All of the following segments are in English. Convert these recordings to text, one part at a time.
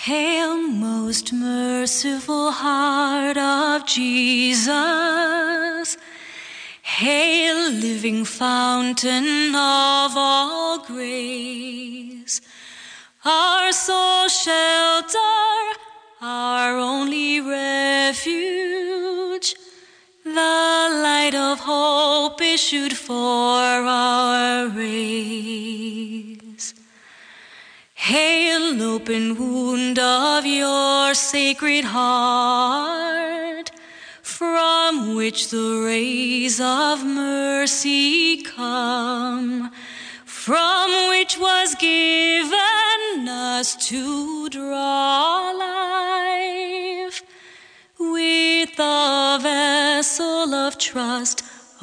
Hail, most merciful heart of Jesus. Hail, living fountain of all grace. Our sole shelter, our only refuge. The light of hope issued for our race. Hail, open wound of your sacred heart, from which the rays of mercy come, from which was given us to draw life, with the vessel of trust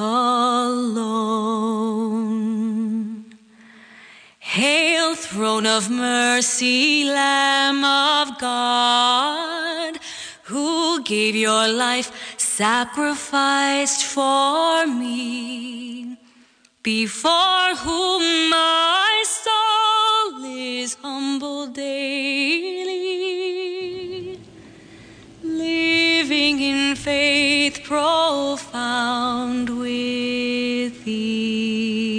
alone. Hail, throne of mercy, Lamb of God, who gave your life sacrificed for me, before whom my soul is humbled daily, living in faith profound with thee.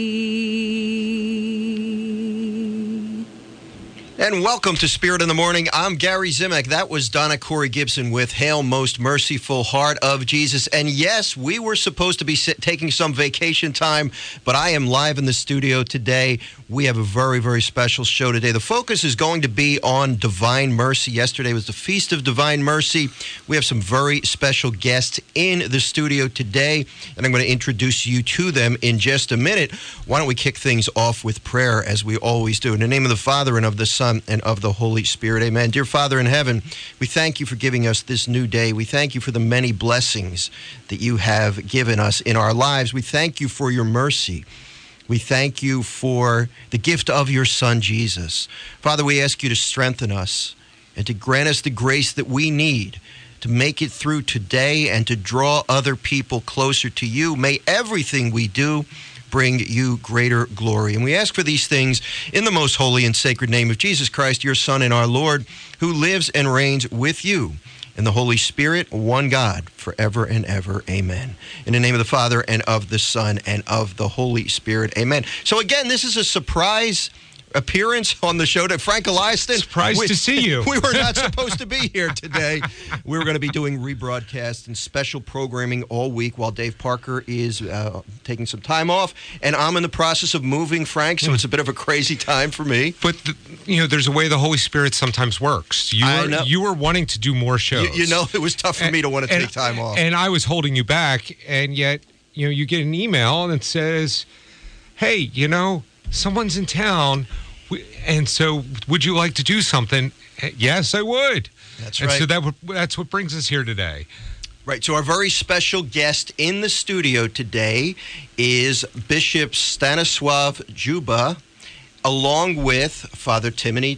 And welcome to Spirit in the Morning. I'm Gary Zimek. That was Donna Corey Gibson with Hail, Most Merciful Heart of Jesus. And yes, we were supposed to be taking some vacation time, but I am live in the studio today. We have a very, very special show today. The focus is going to be on Divine Mercy. Yesterday was the Feast of Divine Mercy. We have some very special guests in the studio today, and I'm going to introduce you to them in just a minute. Why don't we kick things off with prayer, as we always do. In the name of the Father, and of the Son, and of the Holy Spirit. Amen. Dear Father in heaven, we thank you for giving us this new day. We thank you for the many blessings that you have given us in our lives. We thank you for your mercy. We thank you for the gift of your Son, Jesus. Father, we ask you to strengthen us and to grant us the grace that we need to make it through today and to draw other people closer to you. May everything we do bring you greater glory. And we ask for these things in the most holy and sacred name of Jesus Christ, your Son and our Lord, who lives and reigns with you in the Holy Spirit, one God, forever and ever. Amen. In the name of the Father, and of the Son, and of the Holy Spirit. Amen. So again, this is a surprise appearance on the show to Frank Eliaston. Surprised to see you. We were not supposed to be here today. We were going to be doing rebroadcasts and special programming all week while Dave Parker is taking some time off, and I'm in the process of moving, Frank, so it's a bit of a crazy time for me. But, there's a way the Holy Spirit sometimes works. You were wanting to do more shows. It was tough for me to want to take time off. And I was holding you back, and yet, you get an email and it says, hey, someone's in town, and so would you like to do something? Yes, I would. That's right. And so that's what brings us here today. Right. So our very special guest in the studio today is Bishop Stanislav Juba, along with Father Timothy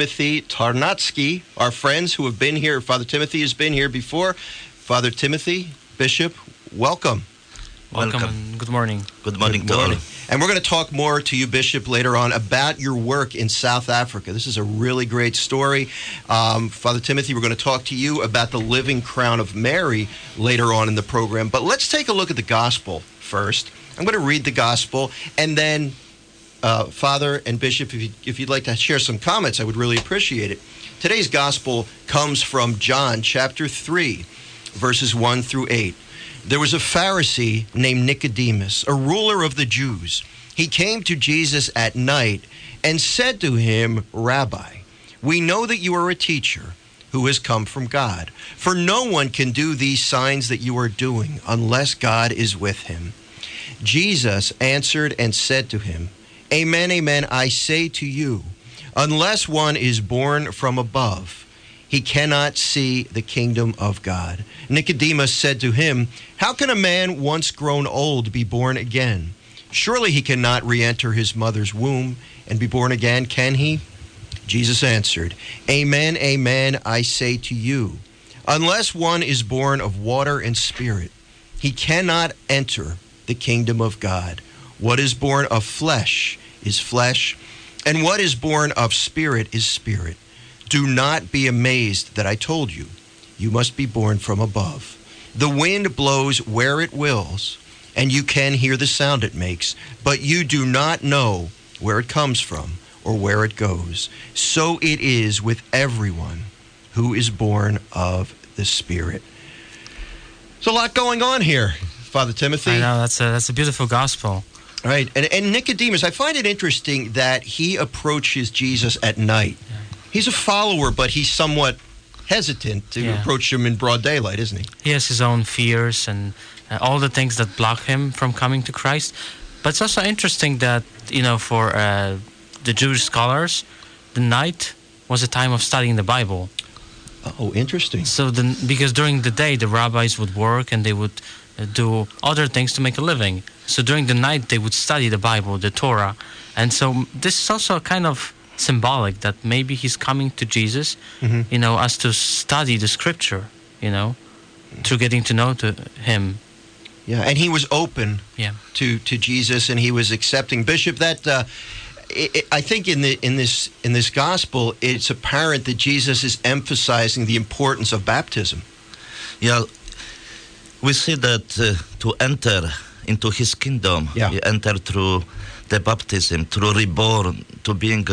Tarnatsky, our friends who have been here. Father Timothy has been here before. Father Timothy, Bishop, welcome. Welcome and good morning. Good morning to all. And we're going to talk more to you, Bishop, later on about your work in South Africa. This is a really great story. Father Timothy, we're going to talk to you about the Living Crown of Mary later on in the program. But let's take a look at the gospel first. I'm going to read the gospel, and then Father and Bishop, if you'd like to share some comments, I would really appreciate it. Today's gospel comes from John chapter 3, verses 1 through 8. There was a Pharisee named Nicodemus, a ruler of the Jews. He came to Jesus at night and said to him, Rabbi, we know that you are a teacher who has come from God, for no one can do these signs that you are doing unless God is with him. Jesus answered and said to him, Amen, amen, I say to you, unless one is born from above, he cannot see the kingdom of God. Nicodemus said to him, How can a man once grown old be born again? Surely he cannot re-enter his mother's womb and be born again, can he? Jesus answered, Amen, amen, I say to you, unless one is born of water and spirit, he cannot enter the kingdom of God. What is born of flesh is flesh, and what is born of spirit is spirit. Do not be amazed that I told you. You must be born from above. The wind blows where it wills, and you can hear the sound it makes, but you do not know where it comes from or where it goes. So it is with everyone who is born of the Spirit. There's a lot going on here, Father Timothy. I know, that's a beautiful gospel. Right. And Nicodemus, I find it interesting that he approaches Jesus at night. Yeah. He's a follower, but he's somewhat hesitant to approach him in broad daylight, isn't he? He has his own fears and all the things that block him from coming to Christ. But it's also interesting that, for the Jewish scholars, the night was a time of studying the Bible. Oh, interesting. So because during the day, the rabbis would work and they would do other things to make a living. So during the night, they would study the Bible, the Torah. And so this is also kind of symbolic that maybe he's coming to Jesus, as to study the Scripture, through getting to know him. Yeah, and he was open to Jesus, and he was accepting. Bishop, that I think in this gospel, it's apparent that Jesus is emphasizing the importance of baptism. Yeah, we see that to enter into his kingdom, you enter through the baptism, through reborn, to being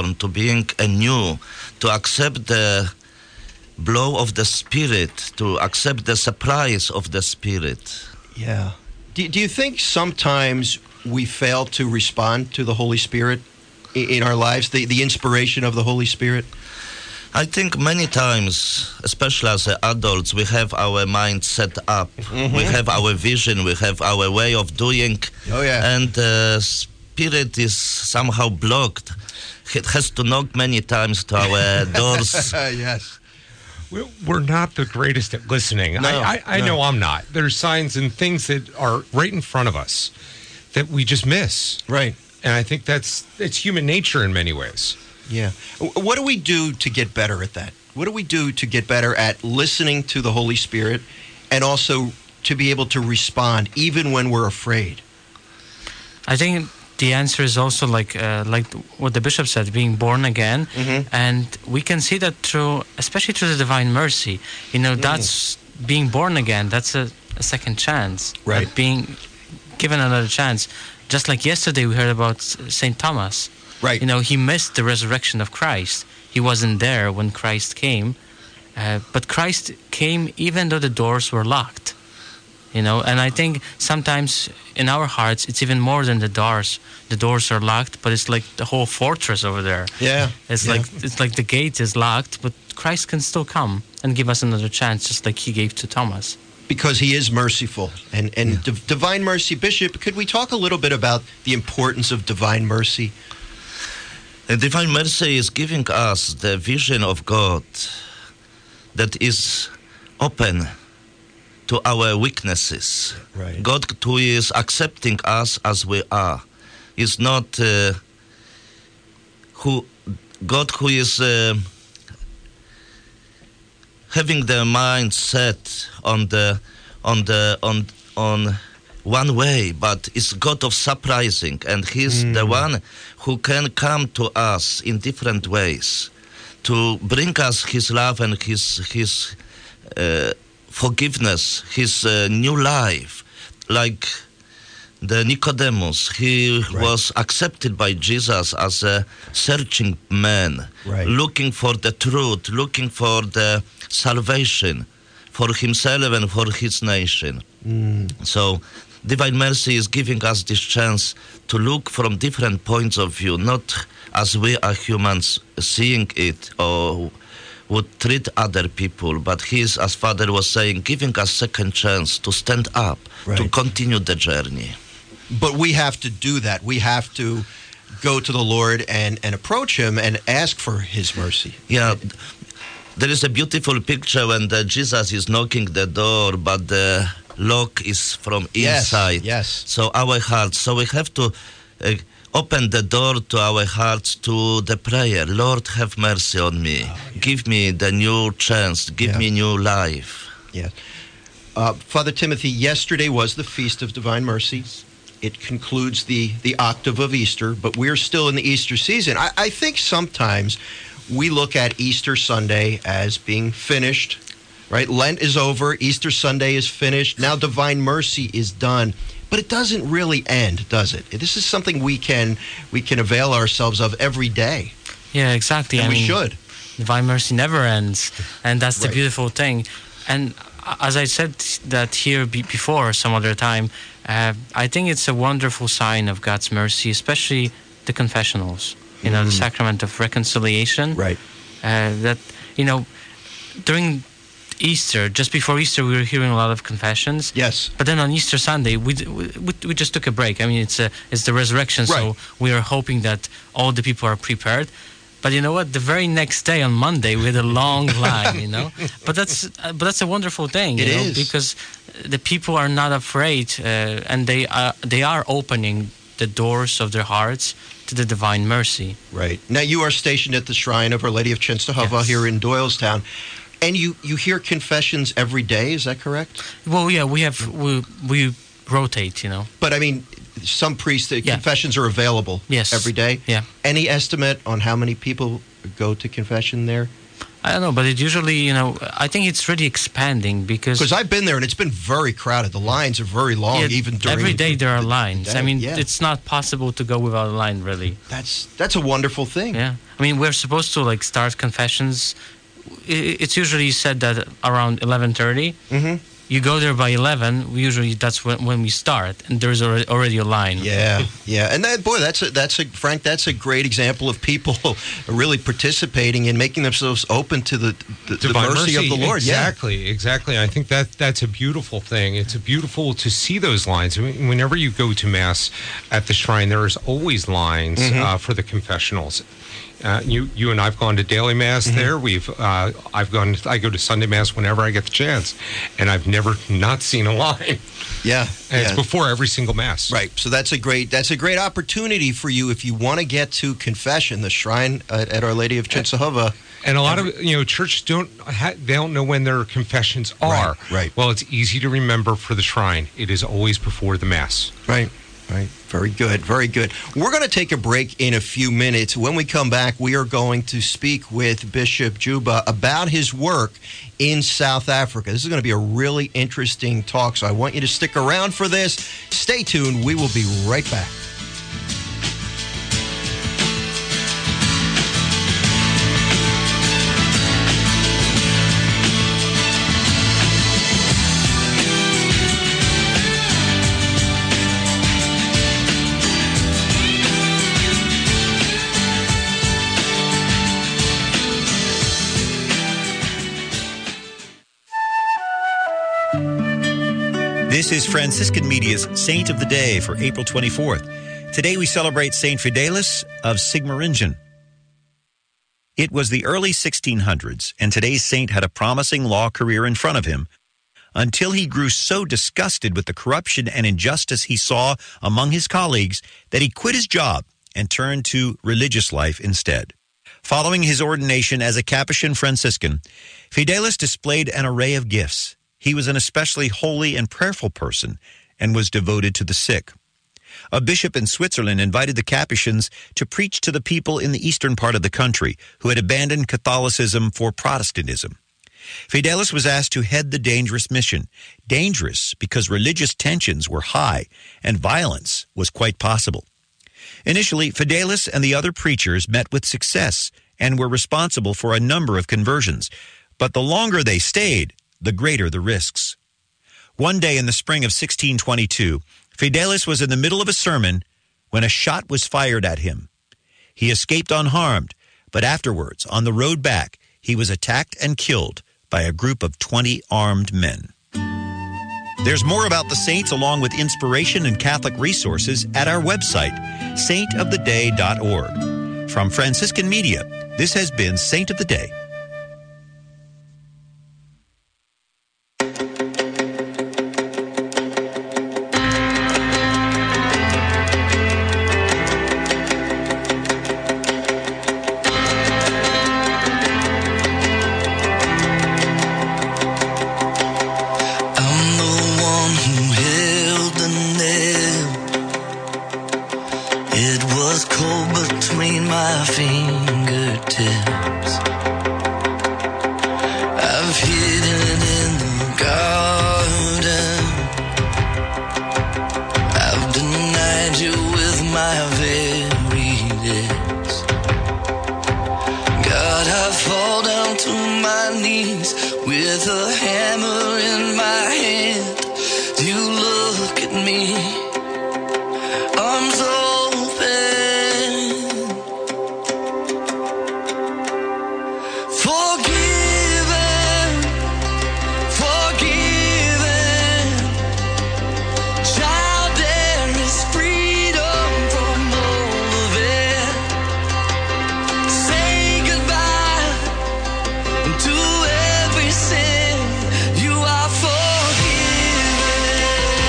anew, to accept the blow of the Spirit, to accept the surprise of the Spirit. Yeah. Do you think sometimes we fail to respond to the Holy Spirit in our lives, the inspiration of the Holy Spirit? I think many times, especially as adults, we have our mind set up. We have our vision, we have our way of doing. Oh, yeah. And the Spirit is somehow blocked. It has to knock many times to our doors. Yes. We're not the greatest at listening. No, I know I'm not. There's signs and things that are right in front of us that we just miss. Right. And I think it's human nature in many ways. Yeah. What do we do to get better at that? What do we do to get better at listening to the Holy Spirit and also to be able to respond even when we're afraid? I think the answer is also like what the bishop said, being born again. And we can see that especially through the divine mercy. That's being born again. That's a second chance. Right. Being given another chance. Just like yesterday we heard about St. Thomas. Right. He missed the resurrection of Christ. He wasn't there when Christ came. But Christ came even though the doors were locked. And I think sometimes in our hearts, it's even more than the doors. The doors are locked, but it's like the whole fortress over there. Yeah. It's like the gate is locked, but Christ can still come and give us another chance, just like he gave to Thomas. Because he is merciful. And divine mercy. Bishop, could we talk a little bit about the importance of divine mercy? Divine mercy is giving us the vision of God that is open to our weaknesses. Right. God who is accepting us as we are is not God who is having the mind set on one way, but is God of surprising, and he's the one who can come to us in different ways to bring us his love and his forgiveness, his new life. Like the Nicodemus, he was accepted by Jesus as a searching man, looking for the truth, looking for the salvation for himself and for his nation. So divine mercy is giving us this chance to look from different points of view, not as we are humans seeing it or would treat other people, but he is, as Father was saying, giving us second chance to stand up, to continue the journey. But we have to do that. We have to go to the Lord and approach him and ask for his mercy. Yeah, there is a beautiful picture when Jesus is knocking the door, but the lock is from inside. Yes. So our hearts. So we have to open the door to our hearts to the prayer. Lord, have mercy on me. Give me the new chance. Give me new life. Yes. Father Timothy, yesterday was the Feast of Divine Mercy. It concludes the octave of Easter, but we're still in the Easter season. I think sometimes we look at Easter Sunday as being finished, right? Lent is over. Easter Sunday is finished. Now Divine Mercy is done. But it doesn't really end, does it? This is something we can avail ourselves of every day. Yeah, exactly. And we should. Divine Mercy never ends, and that's the Right. beautiful thing. And as I said that here before some other time, I think it's a wonderful sign of God's mercy, especially the confessionals, the sacrament of reconciliation. Right. That, during Easter, just before Easter, we were hearing a lot of confessions. Yes. But then on Easter Sunday, we just took a break. I mean, it's the resurrection, Right. so we are hoping that all the people are prepared. But you know what? The very next day on Monday, we had a long line. But that's a wonderful thing. It is. Because the people are not afraid, and they are opening the doors of their hearts to the Divine Mercy. Right. Now, you are stationed at the Shrine of Our Lady of Czestochowa Yes. here in Doylestown. And you hear confessions every day, is that correct? Well, yeah, we rotate. But I mean, some priests, Yeah. confessions are available Yes. every day. Yeah. Any estimate on how many people go to confession there? I don't know, but it usually, I think it's really expanding Because I've been there and it's been very crowded. The lines are very long, even during every day there are the lines. day. I mean, Yeah. it's not possible to go without a line, really. That's a wonderful thing. Yeah, I mean, we're supposed to start confessions. It's usually said that around 11:30. Mm-hmm. You go there by 11. Usually, that's when we start, and there's already a line. Yeah, yeah, and Frank, that's a great example of people really participating and making themselves open to the Divine mercy of the Lord. Exactly. I think that's a beautiful thing. It's beautiful to see those lines. Whenever you go to Mass at the shrine, there is always lines for the confessionals. You and I've gone to daily Mass there. I go to Sunday Mass whenever I get the chance, and I've never not seen a line. Yeah, And it's before every single Mass. Right. So that's a great opportunity for you if you want to get to confession, the Shrine at Our Lady of Czestochowa. And a lot of churches they don't know when their confessions are. Right. Well, it's easy to remember for the shrine. It is always before the Mass. Right. Right. Very good. Very good. We're going to take a break in a few minutes. When we come back, we are going to speak with Bishop Juba about his work in South Africa. This is going to be a really interesting talk, so I want you to stick around for this. Stay tuned. We will be right back. This is Franciscan Media's Saint of the Day for April 24th. Today we celebrate Saint Fidelis of Sigmaringen. It was the early 1600s, and today's saint had a promising law career in front of him until he grew so disgusted with the corruption and injustice he saw among his colleagues that he quit his job and turned to religious life instead. Following his ordination as a Capuchin Franciscan, Fidelis displayed an array of gifts. He was an especially holy and prayerful person and was devoted to the sick. A bishop in Switzerland invited the Capuchins to preach to the people in the eastern part of the country who had abandoned Catholicism for Protestantism. Fidelis was asked to head the dangerous mission. Dangerous because religious tensions were high and violence was quite possible. Initially, Fidelis and the other preachers met with success and were responsible for a number of conversions. But the longer they stayed, the greater the risks. One day in the spring of 1622, Fidelis was in the middle of a sermon when a shot was fired at him. He escaped unharmed, but afterwards, on the road back, he was attacked and killed by a group of 20 armed men. There's more about the saints along with inspiration and Catholic resources at our website, saintoftheday.org. From Franciscan Media, this has been Saint of the Day. It was cold between my fingertips. fall down to my knees with a hammer in my hand. You look at me, arms open, forgiven, forgiven. Child, there is freedom from all of it. Say goodbye to every sin. You are forgiven.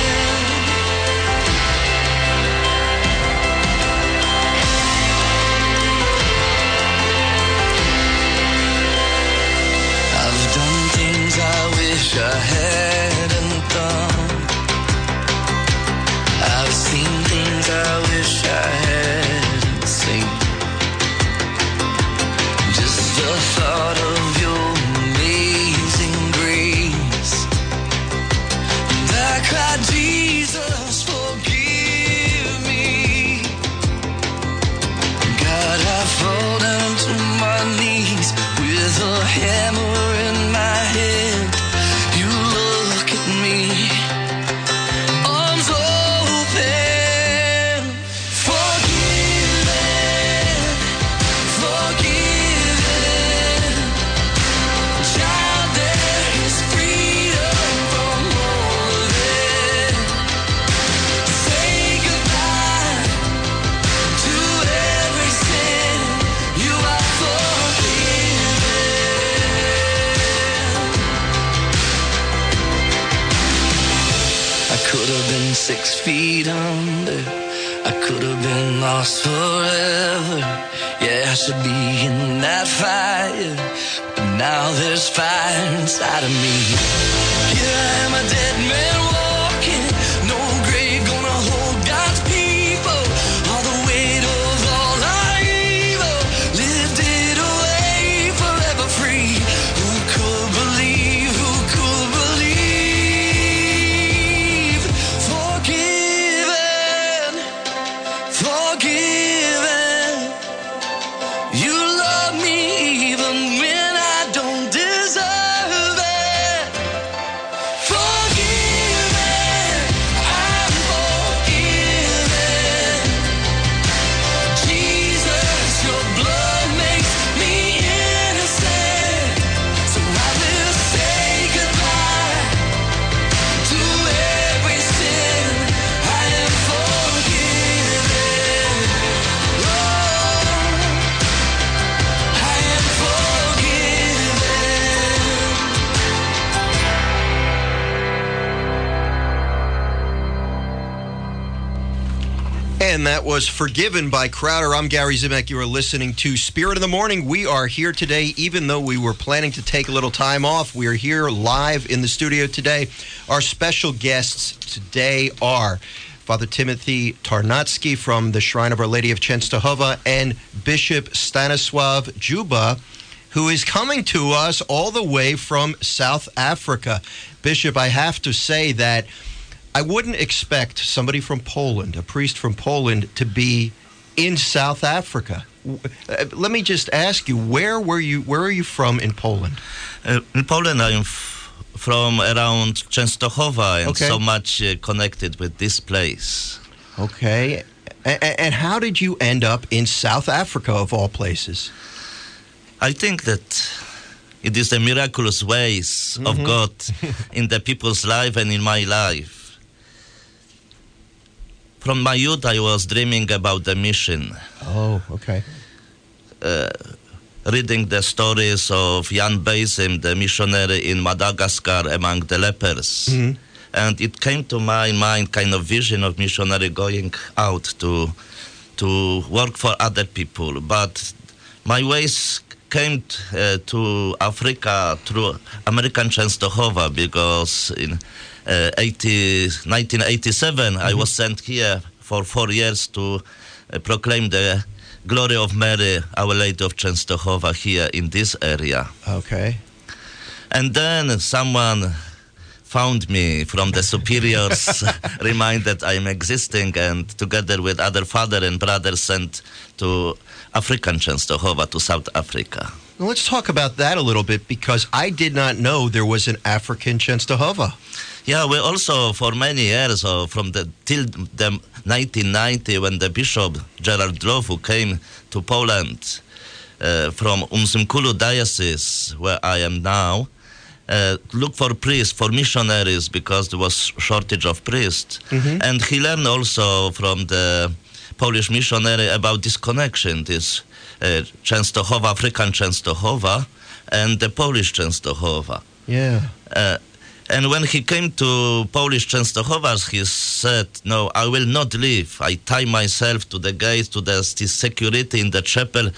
I've done things I wish I hadn't done. I've seen things I wish I hadn't seen. Just the thought of your amazing grace. And I cried, Jesus, forgive me. God, I fall down to my knees with a hammer in my hand. You look at me, arms open, forgiven, forgiven. Child, there is freedom from all of it. Say goodbye to every sin. You are forgiven. I could have been 6 feet under. I could have been lost forever. Yeah, I should be in that fire, but now there's fire inside of me. Here I am, a dead man walking. No grave gonna hold God's people. All the weight of all our evil, lived it away, forever free. Who could believe? Who could believe? Forgiven, forgiven. You love me even when I don't deserve it. Forgiven, I'm forgiven. Jesus, your blood makes me innocent. So I will say goodbye to every sin. I am forgiven. Oh, I am forgiven. And that was Forgiven by Crowder. I'm Gary Zimek. You are listening to Spirit of the Morning. We are here today, even though we were planning to take a little time off. We are here live in the studio today. Our special guests today are Father Timothy Tarnatsky from the Shrine of Our Lady of Czestochowa and Bishop Stanislav Juba, who is coming to us all the way from South Africa. Bishop, I have to say that I wouldn't expect somebody from Poland, a priest from Poland, to be in South Africa. Let me just ask you, where are you from in Poland? In Poland, I'm from around Częstochowa and Okay. so much connected with this place. Okay. And how did you end up in South Africa, of all places? I think that it is the miraculous ways of God in the people's life and in my life. From my youth, I was dreaming about the mission, Oh, okay. reading the stories of Jan Bezim, the missionary in Madagascar among the lepers. And it came to my mind kind of vision of missionary going out to work for other people. But my ways came to Africa through American Częstochowa, because in 1987 I was sent here for 4 years to proclaim the glory of Mary, Our Lady of Częstochowa, here in this area. Okay. And then someone found me from the superiors, reminded I am existing, and together with other father and brothers sent to African Częstochowa, to South Africa. Now, let's talk about that a little bit, because I did not know there was an African Częstochowa. Yeah, we also, for many years, till the 1990, when the Bishop Gerard Dlofu came to Poland from Umzimkulu Diocese, where I am now, look for priests, for missionaries, because there was shortage of priests. And he learned also from the Polish missionary about this connection, this Częstochowa, African Częstochowa, and the Polish Częstochowa. Yeah. And when he came to Polish Częstochowas, he said, "No, I will not leave. I tie myself to the gate, to the security in the chapel,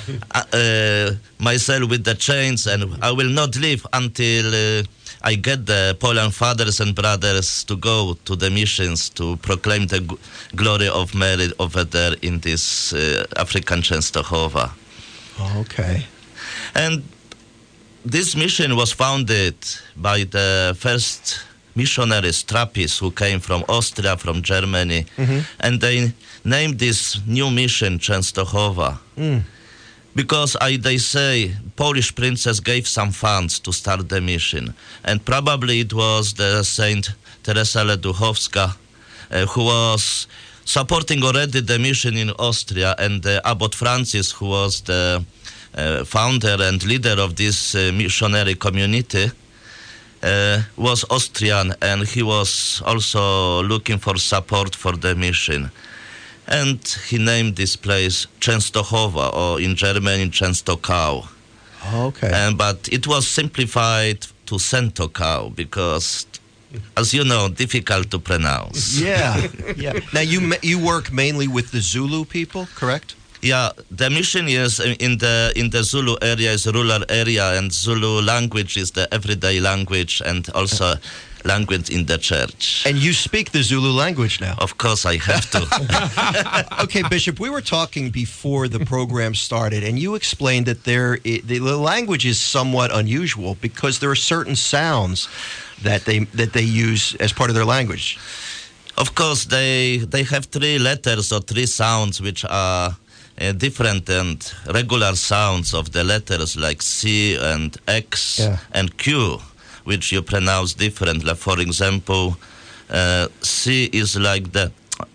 myself with the chains, and I will not leave until I get the Poland fathers and brothers to go to the missions to proclaim the glory of Mary over there in this African Częstochowa." Okay. And this mission was founded by the first missionaries, Trappists, who came from Austria, from Germany, and they named this new mission Częstochowa. Because they say Polish princess gave some funds to start the mission, and probably it was the Saint Teresa Leduchowska who was supporting already the mission in Austria, and Abbot Francis, who was the founder and leader of this missionary community, was Austrian, and he was also looking for support for the mission. And he named this place Częstochowa, or in German, Częstochow. Okay. But it was simplified to Sętochow because, as you know, difficult to pronounce. Yeah, yeah. Now, you work mainly with the Zulu people, correct? Yeah, the mission is in the Zulu area, is a rural area, and Zulu language is the everyday language and also language in the church. And you speak the Zulu language now? Of course, I have to. Okay, Bishop, we were talking before the program started, and you explained that the language is somewhat unusual because there are certain sounds that they use as part of their language. Of course, they have 3 letters or 3 sounds which are different and regular sounds of the letters like C and X and Q, which you pronounce differently. For example, C is like the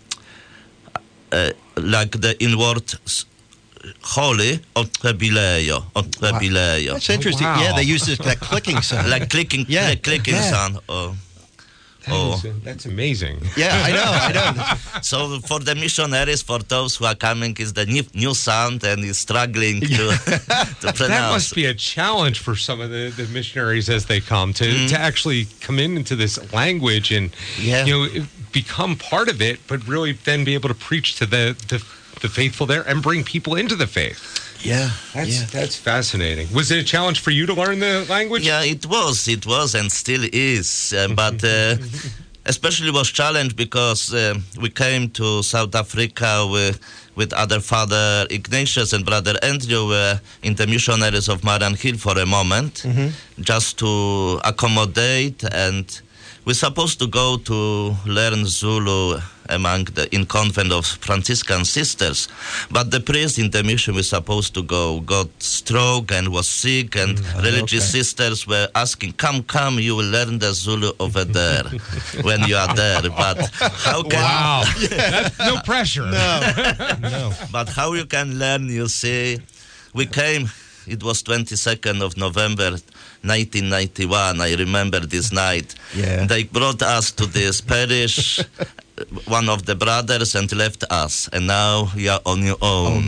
inward holy, otrebilejo. Wow. That's interesting. Wow. Yeah, they use that clicking sound. Like clicking, clicking sound. That's amazing. Yeah, I know. So for the missionaries, for those who are coming, is the new sound and is struggling to pronounce. That must be a challenge for some of the missionaries as they come to actually come into this language and become part of it, but really then be able to preach to the faithful there and bring people into the faith. Yeah, that's fascinating. Was it a challenge for you to learn the language? Yeah, it was, and still is. But especially was challenge because we came to South Africa with other Father Ignatius and Brother Andrew in the missionaries of Marian Hill for a moment, just to accommodate, and we're supposed to go to learn Zulu in convent of Franciscan sisters, but the priest in the mission we're supposed to go got stroke and was sick, and religious sisters were asking, come, you will learn the Zulu over there when you are there. But how can... Wow, that's no pressure. No. But how you can learn, you see, we came, it was 22nd of November 1991, I remember this night. Yeah. They brought us to this parish, one of the brothers, and left us. And now you're on your own.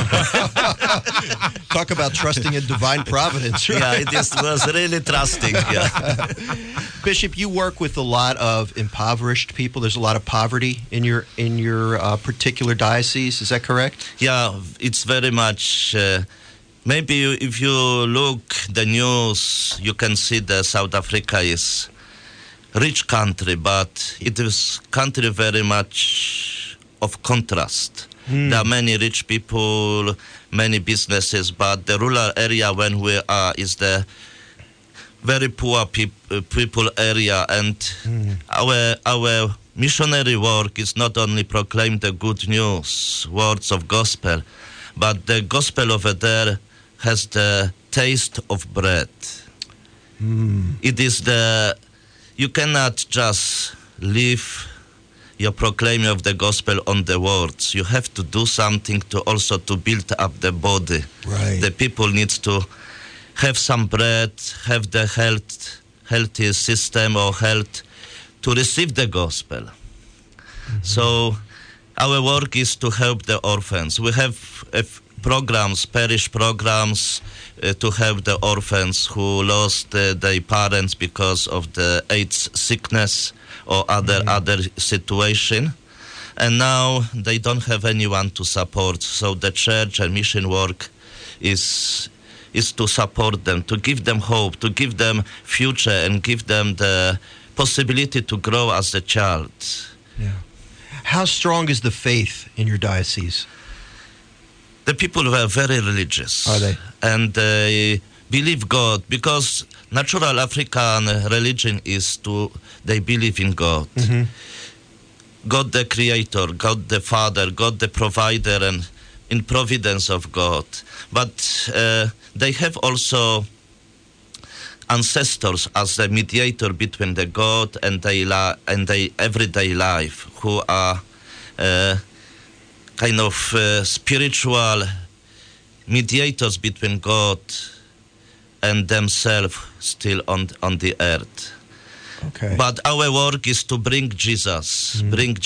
Talk about trusting in divine providence, right? Yeah, it was really trusting, yeah. Bishop, you work with a lot of impoverished people. There's a lot of poverty in your particular diocese. Is that correct? Yeah, it's very much... maybe if you look the news, you can see that South Africa is rich country, but it is country very much of contrast. There are many rich people, many businesses, but the rural area when we are is the very poor people area, and our missionary work is not only proclaim the good news, words of gospel, but the gospel over there has the taste of bread. It is you cannot just live your proclaiming of the gospel on the words. You have to do something to also to build up the body. Right. The people needs to have some bread, have the healthy system or health to receive the gospel. So our work is to help the orphans. We have programs, parish programs, to help the orphans who lost their parents because of the AIDS sickness or other situation. And now they don't have anyone to support. So the church and mission work is to support them, to give them hope, to give them future and give them the possibility to grow as a child. Yeah. How strong is the faith in your diocese? The people were very religious. Are they? And they believe God, because natural African religion is they believe in God. God the creator, God the father, God the provider, and in providence of God. But they have also ancestors as the mediator between the God and their everyday life, who are kind of spiritual mediators between God and themselves still on the earth. Okay. But our work is to bring Jesus,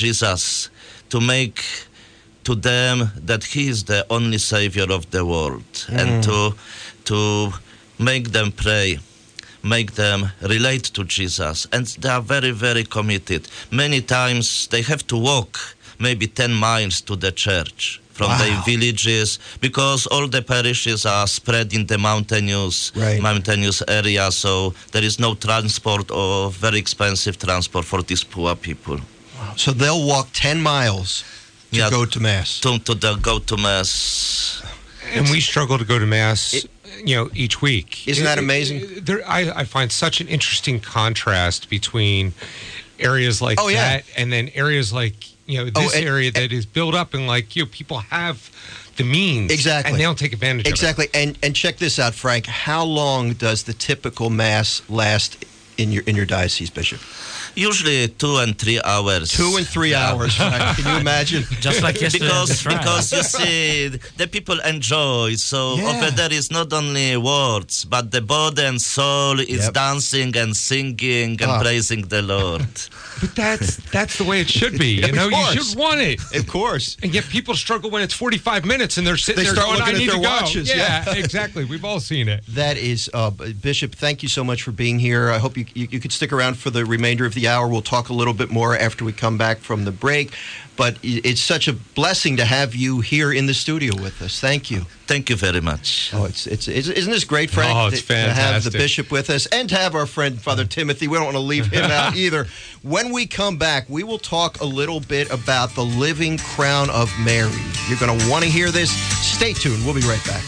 to make to them that He is the only Savior of the world, and to make them pray, make them relate to Jesus. And they are very, very committed. Many times they have to walk maybe 10 miles to the church from their villages, because all the parishes are spread in the mountainous area, so there is no transport or very expensive transport for these poor people. Wow. So they'll walk 10 miles to go to Mass. To go to Mass. And we struggle to go to Mass, each week. Isn't that amazing? I find such an interesting contrast between areas like that and then areas like, this area that is built up and people have the means. Exactly. And they don't take advantage of it. Exactly. And check this out, Frank. How long does the typical Mass last in your diocese, Bishop? Usually 2 and 3 hours. 2 and 3 hours. Frank. Can you imagine? Just like yesterday. Because you see, the people enjoy. So over there is not only words, but the body and soul is dancing and singing and praising the Lord. But that's the way it should be. You should want it. Of course. And yet people struggle when it's 45 minutes and they're sitting there start going, looking I at need their to watches. go. Yeah, exactly. We've all seen it. That is, Bishop, thank you so much for being here. I hope you could stick around for the remainder of the hour. We'll talk a little bit more after we come back from the break. But it's such a blessing to have you here in the studio with us. Thank you. Thank you very much. Oh, isn't this great, Frank? Oh, it's fantastic. To have the bishop with us and to have our friend Father Timothy. We don't want to leave him out either. When we come back, we will talk a little bit about the living crown of Mary. You're going to want to hear this. Stay tuned. We'll be right back.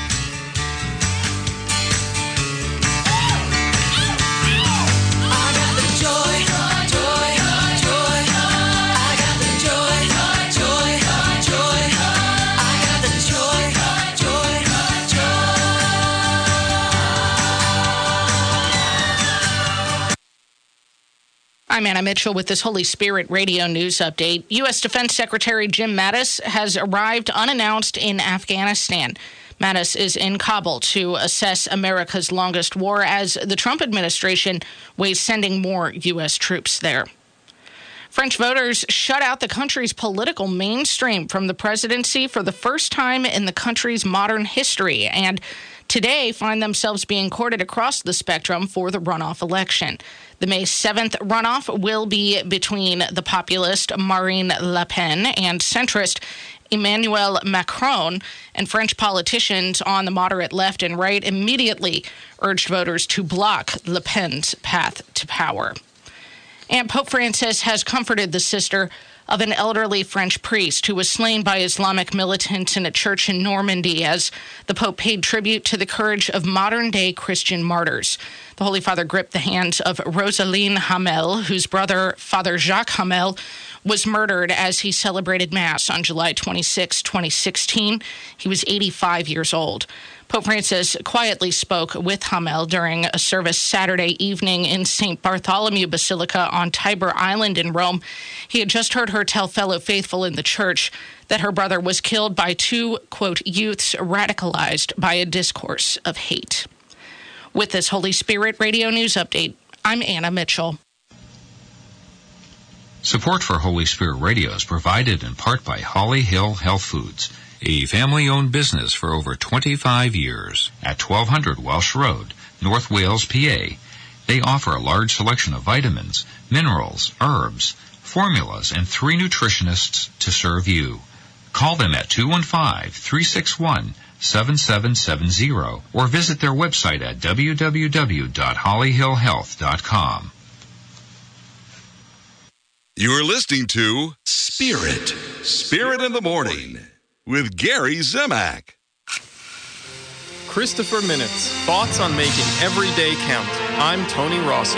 I'm Anna Mitchell with this Holy Spirit Radio News Update. U.S. Defense Secretary Jim Mattis has arrived unannounced in Afghanistan. Mattis is in Kabul to assess America's longest war as the Trump administration weighs sending more U.S. troops there. French voters shut out the country's political mainstream from the presidency for the first time in the country's modern history, and today find themselves being courted across the spectrum for the runoff election. The May 7th runoff will be between the populist Marine Le Pen and centrist Emmanuel Macron, and French politicians on the moderate left and right immediately urged voters to block Le Pen's path to power. And Pope Francis has comforted the sister of an elderly French priest who was slain by Islamic militants in a church in Normandy as the Pope paid tribute to the courage of modern-day Christian martyrs. The Holy Father gripped the hands of Rosaline Hamel, whose brother, Father Jacques Hamel, was murdered as he celebrated Mass on July 26, 2016. He was 85 years old. Pope Francis quietly spoke with Hamel during a service Saturday evening in St. Bartholomew Basilica on Tiber Island in Rome. He had just heard her tell fellow faithful in the church that her brother was killed by two, quote, youths radicalized by a discourse of hate. With this Holy Spirit Radio News Update, I'm Anna Mitchell. Support for Holy Spirit Radio is provided in part by Holly Hill Health Foods, a family-owned business for over 25 years at 1200 Welsh Road, North Wales, PA. They offer a large selection of vitamins, minerals, herbs, formulas, and 3 nutritionists to serve you. Call them at 215-361-7770 or visit their website at www.hollyhillhealth.com. You're listening to Spirit in the Morning with Gary Zimak. Christopher Minutes, thoughts on making every day count. I'm Tony Rossi.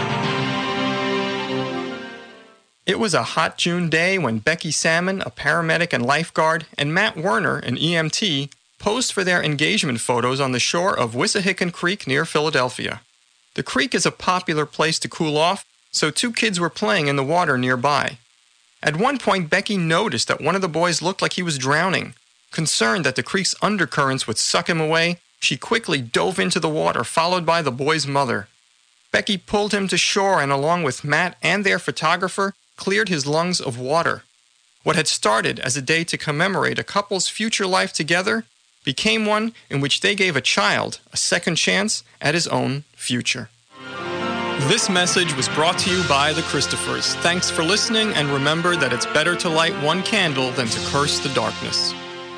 It was a hot June day when Becky Salmon, a paramedic and lifeguard, and Matt Werner, an EMT, posed for their engagement photos on the shore of Wissahickon Creek near Philadelphia. The creek is a popular place to cool off, so 2 kids were playing in the water nearby. At one point, Becky noticed that one of the boys looked like he was drowning. Concerned that the creek's undercurrents would suck him away, she quickly dove into the water, followed by the boy's mother. Becky pulled him to shore and, along with Matt and their photographer, cleared his lungs of water. What had started as a day to commemorate a couple's future life together became one in which they gave a child a second chance at his own future. This message was brought to you by the Christophers. Thanks for listening, and remember that it's better to light one candle than to curse the darkness.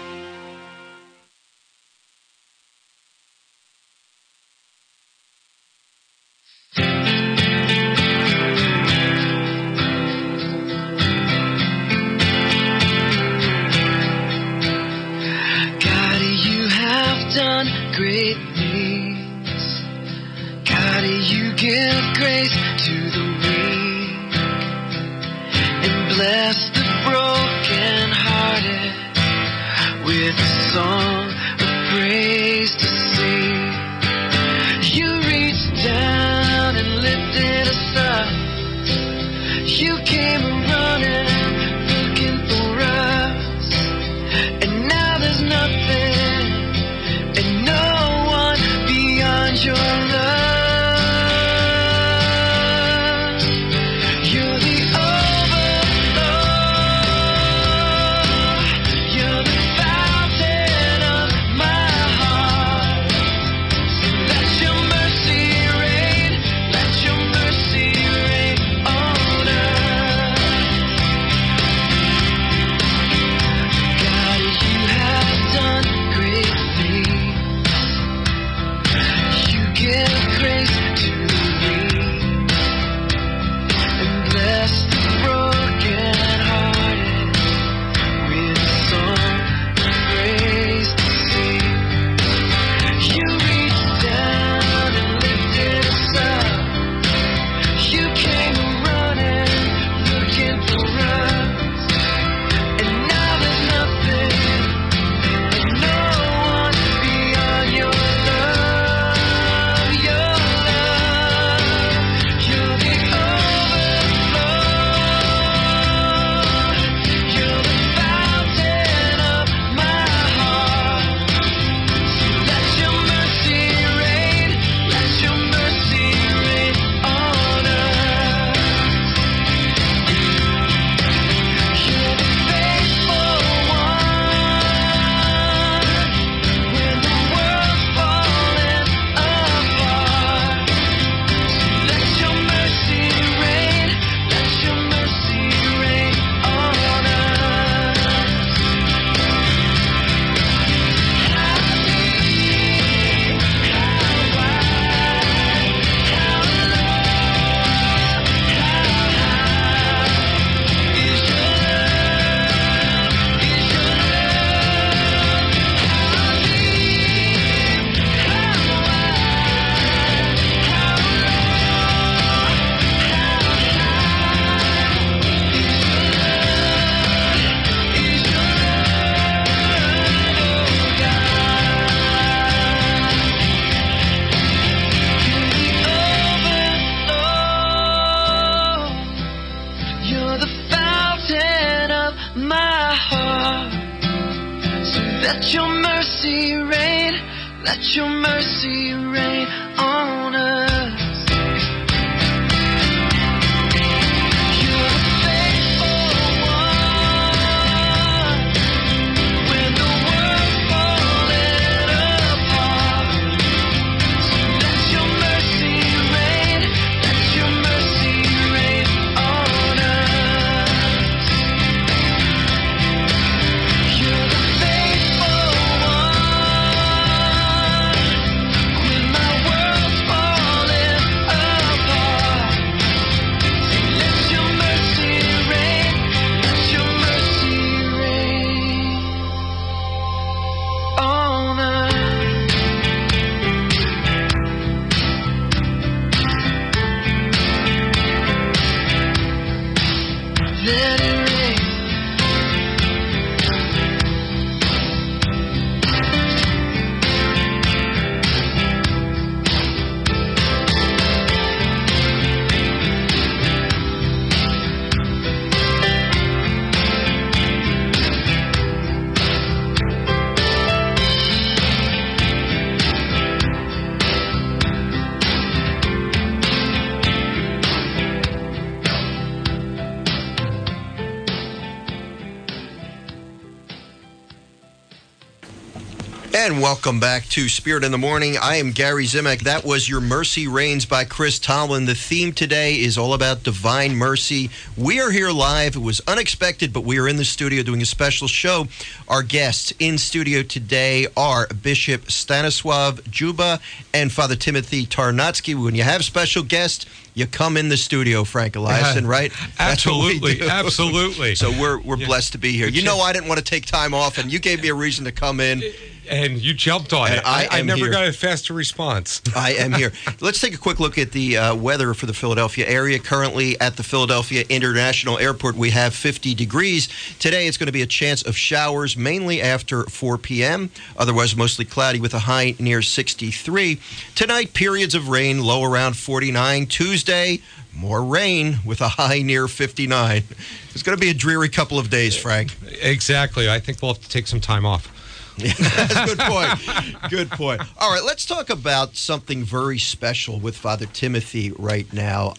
God, you have done great things. God, you give grace to the weak and bless the broken-hearted with a song of praise to sing. You reached down and lifted us up. You came running, looking for us, and now there's nothing and no one beyond your love. You're the fountain of mercy reign, let your mercy reign on us. And welcome back to Spirit in the Morning. I am Gary Zimak. That was Your Mercy Reigns by Chris Tomlin. The theme today is all about divine mercy. We are here live. It was unexpected, but we are in the studio doing a special show. Our guests in studio today are Bishop Stanislav Juba and Father Timothy Tarnatsky. When you have special guests, you come in the studio, Frank Eliason, right? Absolutely, absolutely. So we're blessed to be here. You know, I didn't want to take time off, and you gave me a reason to come in. And you jumped on it. I never got a faster response. I am here. Let's take a quick look at the weather for the Philadelphia area. Currently at the Philadelphia International Airport, we have 50 degrees. Today, it's going to be a chance of showers, mainly after 4 p.m. Otherwise, mostly cloudy with a high near 63. Tonight, periods of rain, low around 49. Tuesday, more rain with a high near 59. It's going to be a dreary couple of days, Frank. Exactly. I think we'll have to take some time off. Good point. Good point. All right, let's talk about something very special with Father Timothy right now.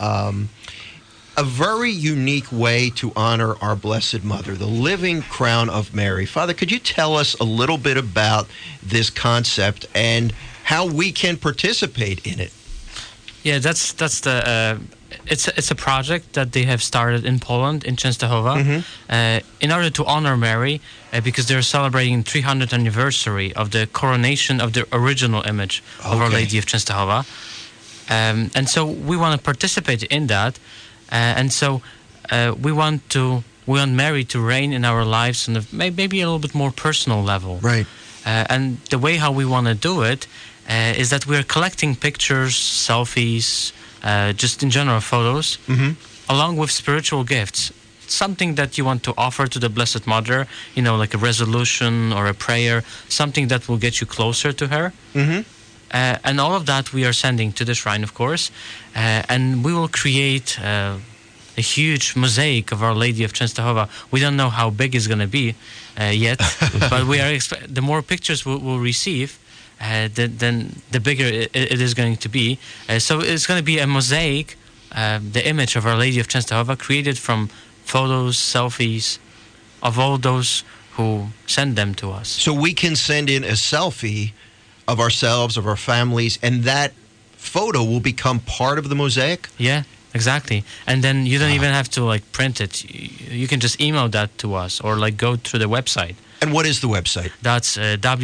A very unique way to honor our Blessed Mother, the living crown of Mary. Father, could you tell us a little bit about this concept and how we can participate in it? Yeah, that's the. It's a project that they have started in Poland, in Częstochowa, in order to honor Mary, because they're celebrating 300th anniversary of the coronation of the original image of Our Lady of Częstochowa. And so we want to participate in that. And so we want Mary to reign in our lives on maybe a little bit more personal level. Right. And the way how we want to do it is that we're collecting pictures, selfies, just in general photos, along with spiritual gifts. Something that you want to offer to the Blessed Mother, like a resolution or a prayer, something that will get you closer to her. And all of that we are sending to the shrine, of course. And we will create a huge mosaic of Our Lady of Częstochowa. We don't know how big it's going to be yet, but we are the more pictures we'll receive, then the bigger it is going to be. So it's going to be a mosaic, the image of Our Lady of Częstochowa, created from photos, selfies of all those who send them to us. So we can send in a selfie of ourselves, of our families, and that photo will become part of the mosaic? Yeah, exactly. And then you don't even have to print it. You can just email that to us or go through the website. And what is the website? That's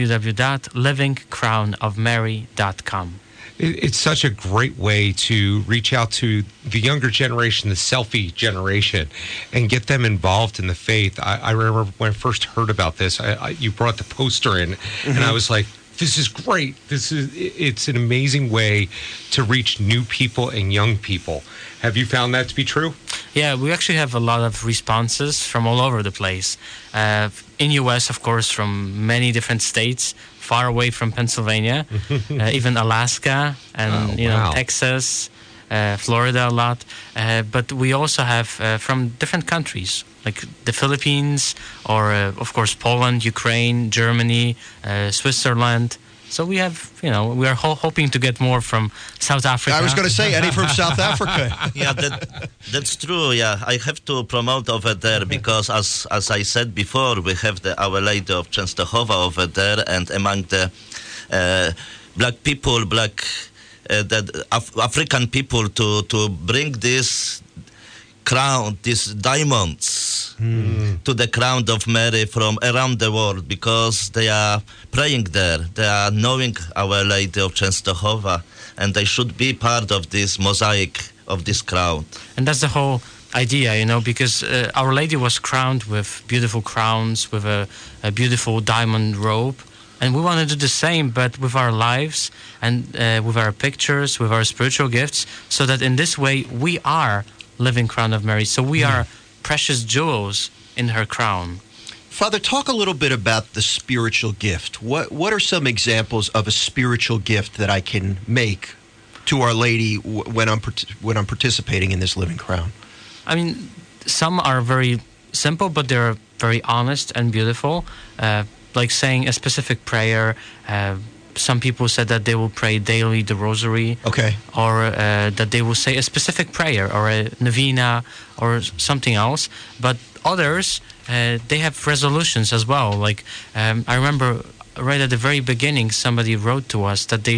www.livingcrownofmary.com. It's such a great way to reach out to the younger generation, the selfie generation, and get them involved in the faith. I remember when I first heard about this, you brought the poster in, and I was like, this is great. It's an amazing way to reach new people and young people. Have you found that to be true? Yeah, we actually have a lot of responses from all over the place. In U.S., of course, from many different states, far away from Pennsylvania, even Alaska and Texas, Florida a lot, but we also have from different countries, like the Philippines, or of course Poland, Ukraine, Germany, Switzerland. So we have, we are hoping to get more from South Africa. I was going to say, any from South Africa. Yeah, that's true. Yeah, I have to promote over there because, as I said before, we have the Our Lady of Częstochowa over there, and among the black people, African people, to bring this crown, these diamonds, to the crown of Mary from around the world, because they are praying there. They are knowing Our Lady of Częstochowa, and they should be part of this mosaic of this crown. And that's the whole idea, because Our Lady was crowned with beautiful crowns, with a beautiful diamond robe. And we want to do the same, but with our lives and with our pictures, with our spiritual gifts, so that in this way we are living crown of Mary. So we are precious jewels in her crown. Father, talk a little bit about the spiritual gift. What are some examples of a spiritual gift that I can make to Our Lady when I'm participating in this living crown? I mean, some are very simple, but they're very honest and beautiful. Like saying a specific prayer. Some people said that they will pray daily the rosary. Okay. Or that they will say a specific prayer or a novena or something else. But others, they have resolutions as well. Like I remember right at the very beginning, somebody wrote to us that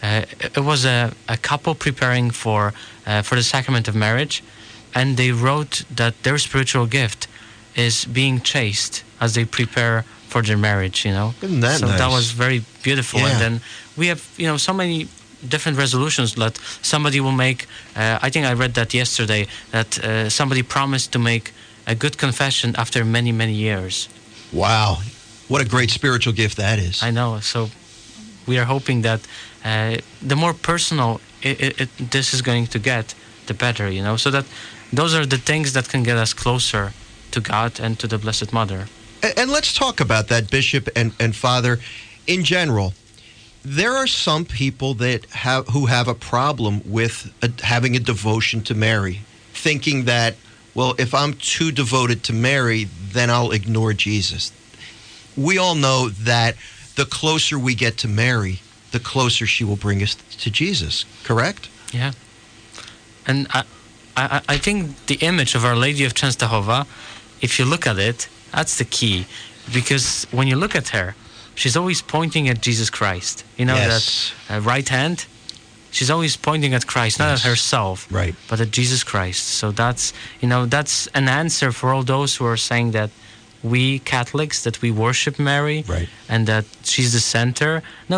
it was a couple preparing for the sacrament of marriage, and they wrote that their spiritual gift is being chaste as they prepare for their marriage, Isn't that so nice? That was very beautiful. Yeah. And then we have, so many different resolutions that somebody will make. I think I read that yesterday, that somebody promised to make a good confession after many, many years. Wow. What a great spiritual gift that is. I know. So we are hoping that the more personal this is going to get, the better, so that those are the things that can get us closer to God and to the Blessed Mother. And let's talk about that, Bishop and Father. In general, there are some people who have a problem with having a devotion to Mary, thinking that, well, if I'm too devoted to Mary, then I'll ignore Jesus. We all know that the closer we get to Mary, the closer she will bring us to Jesus, correct? Yeah. And I think the image of Our Lady of Częstochowa, if you look at it, that's the key, because when you look at her, she's always pointing at Jesus Christ. Yes. That right hand, she's always pointing at Christ, not at herself, right, but at Jesus Christ. So that's an answer for all those who are saying that we Catholics, that we worship Mary, right, and that she's the center. No,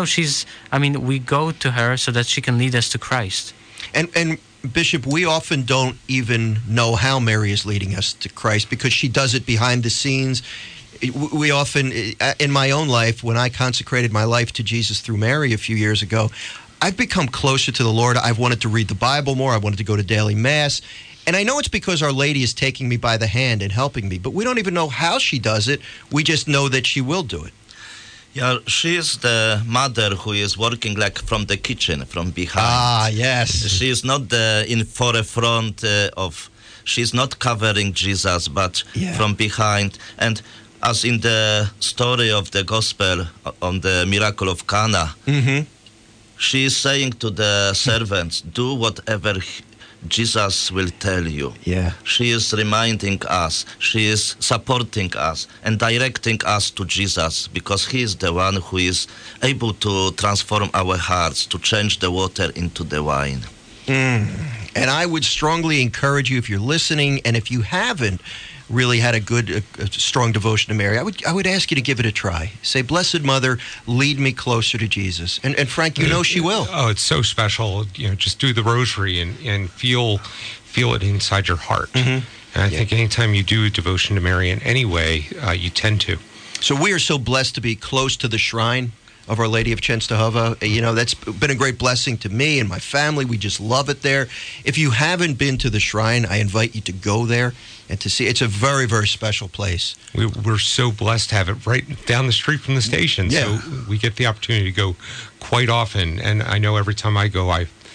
we go to her so that she can lead us to Christ. And Bishop, we often don't even know how Mary is leading us to Christ because she does it behind the scenes. We often, in my own life, when I consecrated my life to Jesus through Mary a few years ago, I've become closer to the Lord. I've wanted to read the Bible more. I wanted to go to daily Mass. And I know it's because Our Lady is taking me by the hand and helping me, but we don't even know how she does it. We just know that she will do it. Yeah, she is the mother who is working like from the kitchen, from behind. Ah, yes. She is not in forefront of. She's not covering Jesus, but from behind. And as in the story of the gospel on the miracle of Cana, she is saying to the servants, "Do whatever Jesus will tell you." Yeah. She is reminding us, she is supporting us and directing us to Jesus, because he is the one who is able to transform our hearts, to change the water into the wine. And I would strongly encourage you, if you're listening, and if you haven't really had a strong devotion to Mary, I would ask you to give it a try. Say, "Blessed Mother, lead me closer to Jesus." And Frank, she will. Oh, it's so special. Just do the rosary and feel it inside your heart. And I think anytime you do a devotion to Mary in any way, you tend to. So we are so blessed to be close to the shrine of Our Lady of Częstochowa. That's been a great blessing to me and my family. We just love it there. If you haven't been to the shrine, I invite you to go there and to see. It's a very, very special place. We're so blessed to have it right down the street from the station. Yeah. So we get the opportunity to go quite often. And I know every time I go,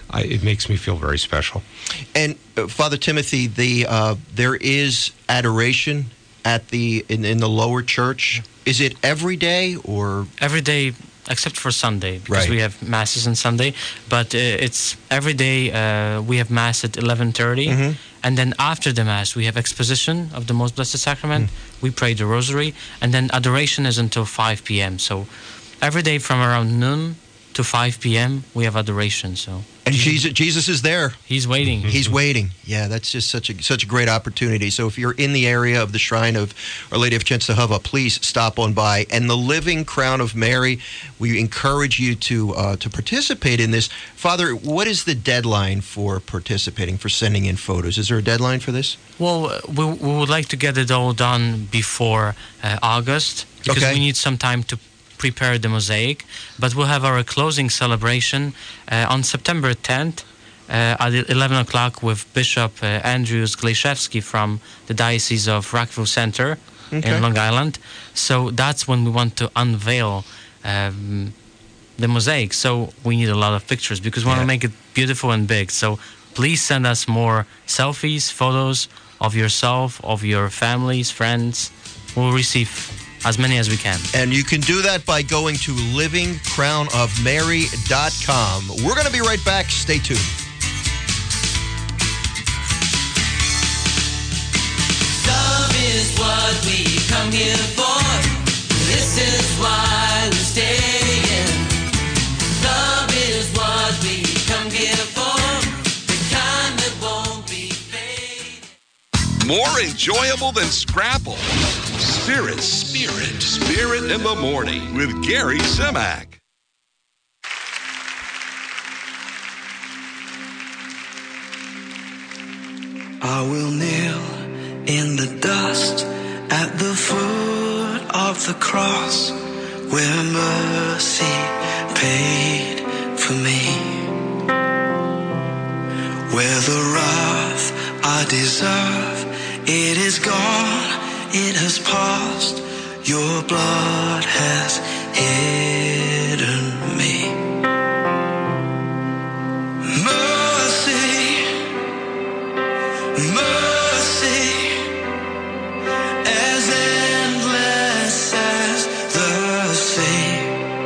it makes me feel very special. And Father Timothy, there is adoration at in the lower church. Is it every day or every day except for Sunday, because we have masses on Sunday? But it's every day. We have mass at 11:30, and then after the mass we have exposition of the Most Blessed Sacrament. We pray the Rosary, and then adoration is until 5 p.m. So every day from around noon to 5 p.m. we have adoration. So. And Jesus is there. He's waiting. He's waiting. Yeah, that's just such a great opportunity. So if you're in the area of the Shrine of Our Lady of Czestochowa, please stop on by. And the Living Crown of Mary, we encourage you to participate in this. Father, what is the deadline for participating, for sending in photos? Is there a deadline for this? Well, we would like to get it all done before August, because we need some time to prepare the mosaic, but we'll have our closing celebration on September 10th at 11 o'clock with Bishop Andrews Gleszewski from the Diocese of Rockville Center in Long Island. So that's when we want to unveil the mosaic. So we need a lot of pictures because we want to make it beautiful and big. So please send us more selfies, photos of yourself, of your families, friends. We'll receive as many as we can. And you can do that by going to livingcrownofmary.com. We're going to be right back. Stay tuned. Love is what we come here for. This is why we're staying. Love is what we come here for. The kind that won't be fading. More enjoyable than Scrapple. Spirit in the Morning with Gary Zimak. I will kneel in the dust at the foot of the cross where mercy paid for me, where the wrath I deserve, it is gone. It has passed, your blood has hidden me. Mercy, mercy, as endless as the sea.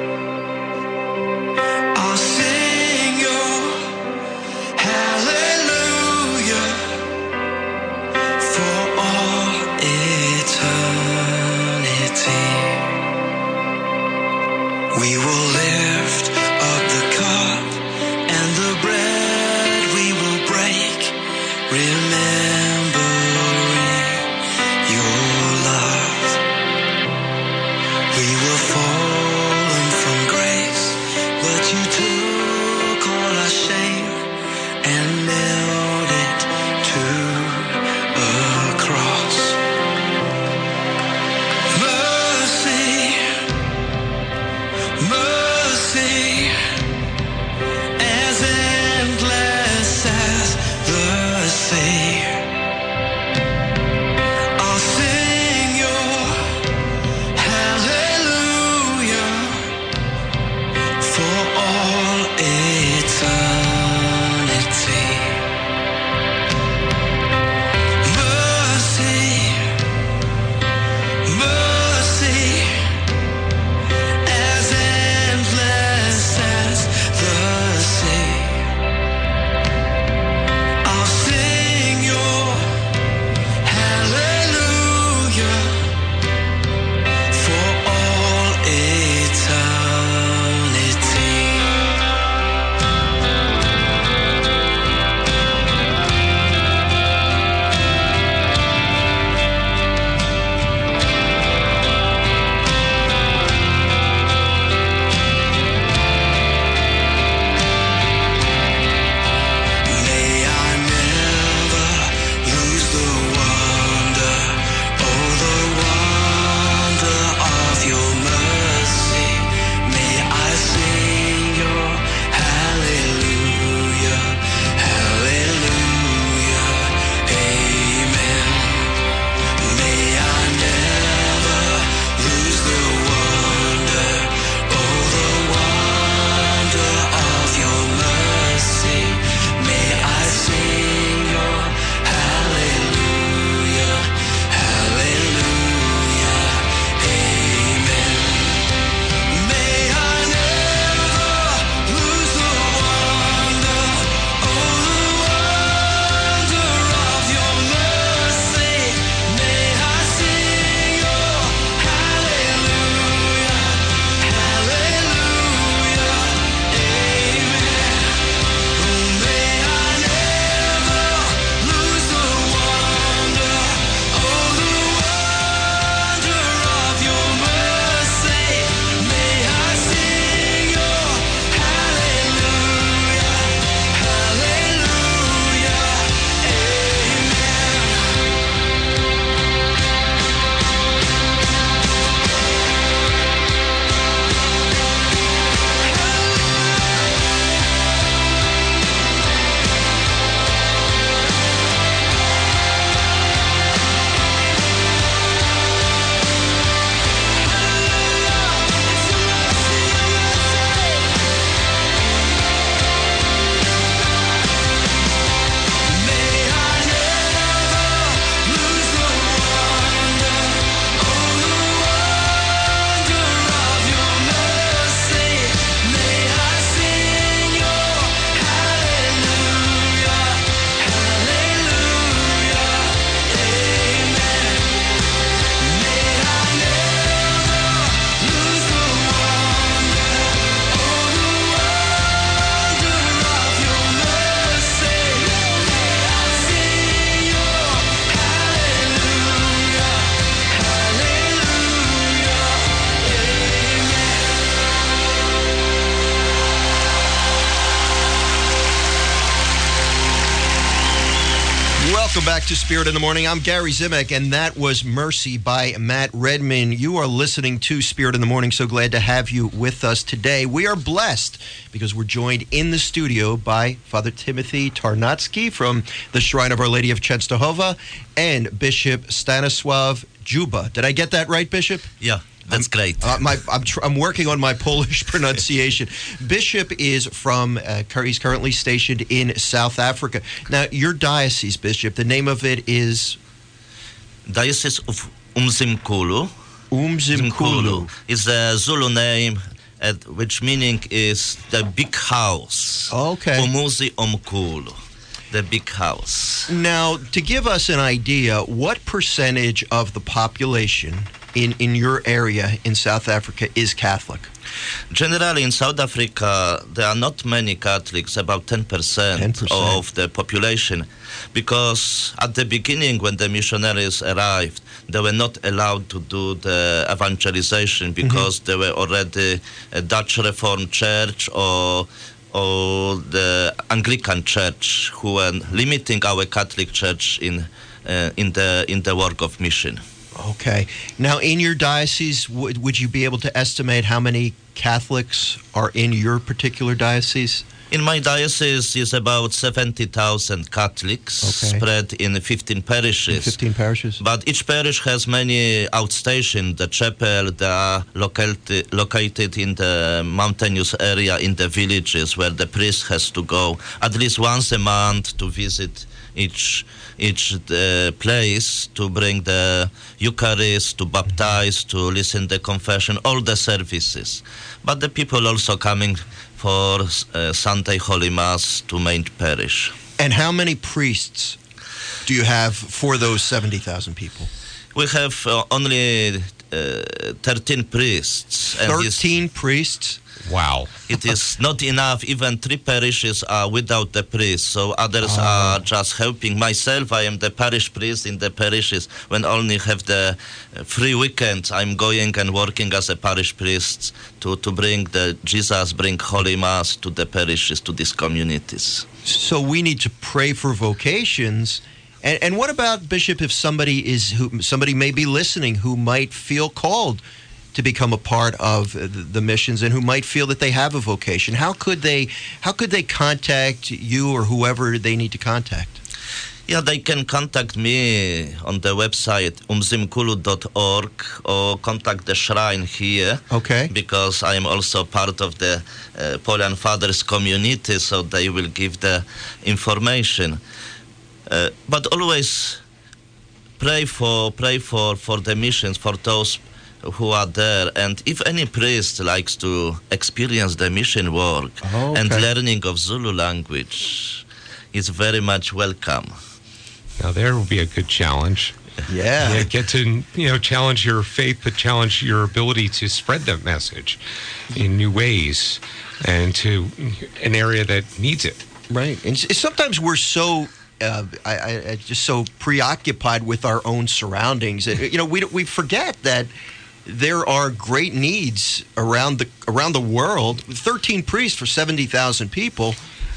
I'll sing your hallelujah for all eternity. We will lift Welcome back to Spirit in the Morning. I'm Gary Zimek, and that was Mercy by Matt Redman. You are listening to Spirit in the Morning. So glad to have you with us today. We are blessed because we're joined in the studio by Father Timothy Tarnatsky from the Shrine of Our Lady of Częstochowa and Bishop Stanisław Juba. Did I get that right, Bishop? Yeah. That's great. I'm working on my Polish pronunciation. Bishop is from, he's currently stationed in South Africa. Now, your diocese, Bishop, the name of it is? Diocese of Umzimkhulu. Umzimkhulu. Is a Zulu name, which meaning is the big house. Okay. Umuzi Omkhulu. The big house. Now, to give us an idea, what percentage of the population in your area in South Africa is Catholic? Generally, in South Africa, there are not many Catholics, about 10% of the population, because at the beginning, when the missionaries arrived, they were not allowed to do the evangelization because there were already a Dutch Reformed Church or the Anglican Church who were limiting our Catholic Church in the work of mission. Okay. Now, in your diocese, would you be able to estimate how many Catholics are in your particular diocese? In my diocese is about 70,000 Catholics spread in 15 parishes. 15 parishes. But each parish has many outstations. The chapel, they are located in the mountainous area in the villages where the priest has to go at least once a month to visit each place to bring the Eucharist, to baptize, to listen the confession, all the services. But the people also coming for Sunday Holy Mass to main parish. And how many priests do you have for those 70,000 people? We have only 13 priests. 13 priests? Wow. It is not enough. Even 3 parishes are without the priest, so others are just helping. Myself, I am the parish priest in the parishes. When only have the free weekend, I'm going and working as a parish priest to bring bring Holy Mass to the parishes, to these communities. So we need to pray for vocations. And what about, Bishop, if somebody may be listening who might feel called to become a part of the missions and who might feel that they have a vocation? How could they contact you or whoever they need to contact? Yeah, they can contact me on the website umzimkhulu.org or contact the shrine here. Okay. Because I am also part of the Polian Fathers community, so they will give the information. But always pray for the missions, for those who are there, and if any priest likes to experience the mission work and learning of Zulu language, is very much welcome. Now there will be a good challenge. Yeah. Get to challenge your faith, but challenge your ability to spread that message in new ways and to an area that needs it. Right. And sometimes we're so just so preoccupied with our own surroundings, and we forget that there are great needs around the world. 13 priests for 70,000 people.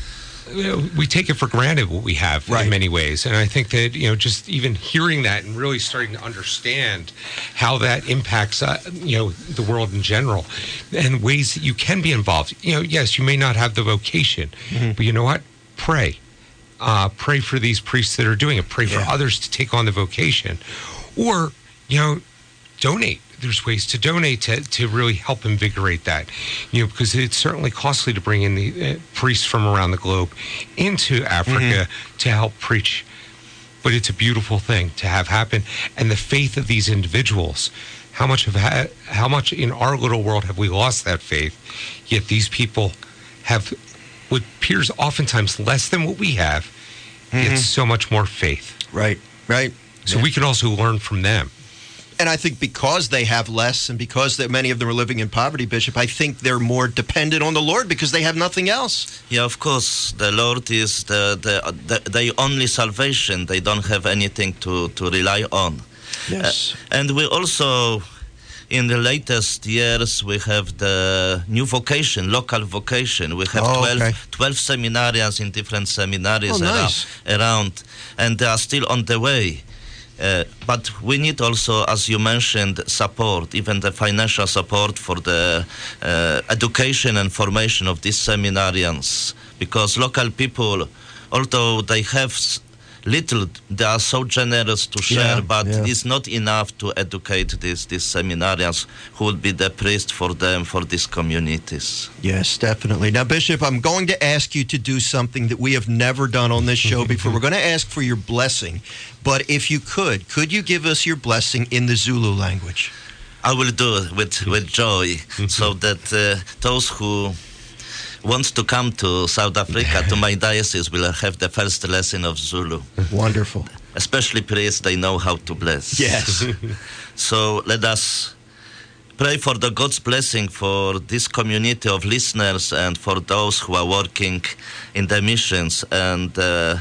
We take it for granted what we have in many ways, and I think that just even hearing that and really starting to understand how that impacts the world in general and ways that you can be involved. Yes, you may not have the vocation, but you know what? Pray for these priests that are doing it. Pray for others to take on the vocation, or donate. There's ways to donate to really help invigorate that, because it's certainly costly to bring in the priests from around the globe into Africa to help preach. But it's a beautiful thing to have happen, and the faith of these individuals. How much in our little world have we lost that faith? Yet these people have what appears oftentimes less than what we have. Yet so much more faith. Right. So we can also learn from them. And I think because they have less, and because many of them are living in poverty, Bishop, I think they're more dependent on the Lord because they have nothing else. Yeah, of course. The Lord is their only salvation. They don't have anything to rely on. Yes. And we also in the latest years, we have the new vocation, local vocation. We have 12 seminarians in different seminaries around, and they are still on the way. But we need also, as you mentioned, support, even the financial support for the education and formation of these seminarians, because local people, although they have little, they are so generous to share, but it's not enough to educate these seminarians who will be the priest for them, for these communities. Yes, definitely. Now, Bishop, I'm going to ask you to do something that we have never done on this show before. We're going to ask for your blessing, but if you could you give us your blessing in the Zulu language? I will do it with joy, so that those who wants to come to South Africa, to my diocese, will have the first lesson of Zulu. Wonderful. Especially priests, they know how to bless. Yes. So let us pray for the God's blessing for this community of listeners and for those who are working in the missions, and the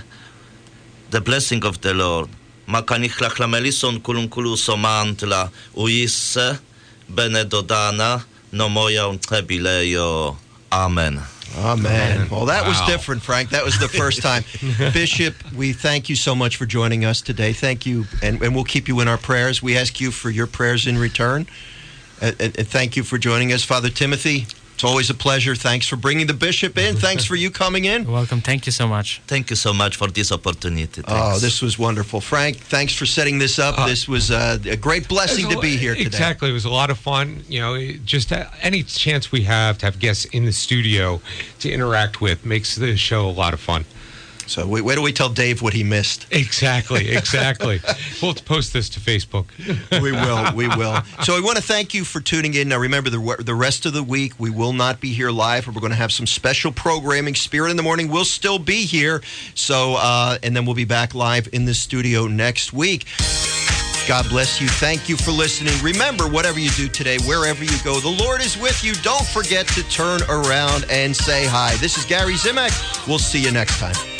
blessing of the Lord. Makanichla kulunkulu somantla uisse benedodana no moja trebilejo. Amen. Amen. Well, that was different, Frank. That was the first time. Bishop, we thank you so much for joining us today. Thank you, and we'll keep you in our prayers. We ask you for your prayers in return. And thank you for joining us. Father Timothy, it's always a pleasure. Thanks for bringing the bishop in. Thanks for you coming in. You're welcome. Thank you so much. Thank you so much for this opportunity. Thanks. Oh, this was wonderful. Frank, thanks for setting this up. This was a great blessing to be here today. Exactly. It was a lot of fun. You know, just any chance we have to have guests in the studio to interact with makes the show a lot of fun. So wait till we tell Dave what he missed. Exactly. We'll post this to Facebook. We will. So we want to thank you for tuning in. Now remember, the rest of the week we will not be here live. We're going to have some special programming. Spirit in the Morning will still be here. So and then we'll be back live in the studio next week. God bless you. Thank you for listening. Remember, whatever you do today, wherever you go, the Lord is with you. Don't forget to turn around and say hi. This is Gary Zimak. We'll see you next time.